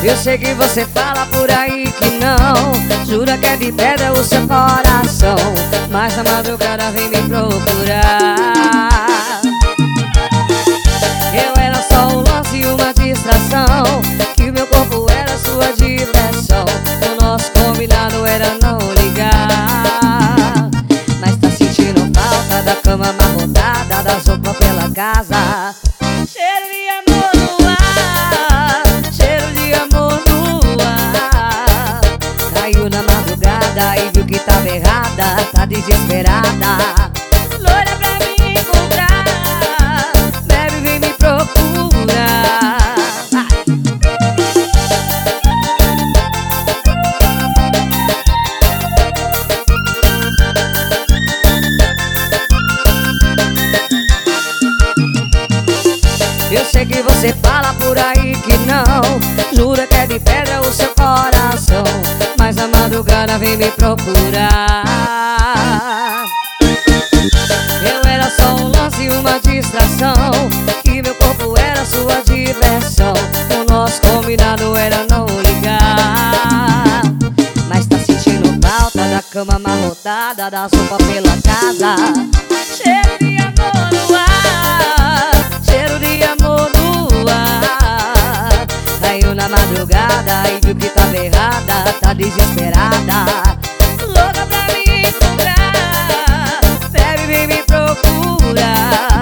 Eu sei que você fala por aí que não, jura que é de pedra o seu coração, mas na madrugada vem me procurar. Eu era só um lance e uma distração, que meu corpo era sua diversão. O nosso combinado era não ligar, mas tá sentindo falta da cama amarrotada, das roupas pela casa. Cheiro de amor no ar, cheiro de amor no ar. Caiu na madrugada e viu que tava errada, tá desesperada, loira pra me encontrar, bebe, vem me procurar. Eu sei que você fala por aí que não, jura que é de pedra o seu coração, mas na madrugada vem me procurar. Eu era só um lance e uma distração, que meu corpo era sua diversão. O nosso combinado era não ligar, mas tá sentindo falta da cama amarrotada, da sopa pela casa. Cheiro de amor no ar, cheiro de amor no ar. Caiu na madrugada e viu que tava errada, tá desesperada, louca pra me encontrar, bebe, vem me procurar.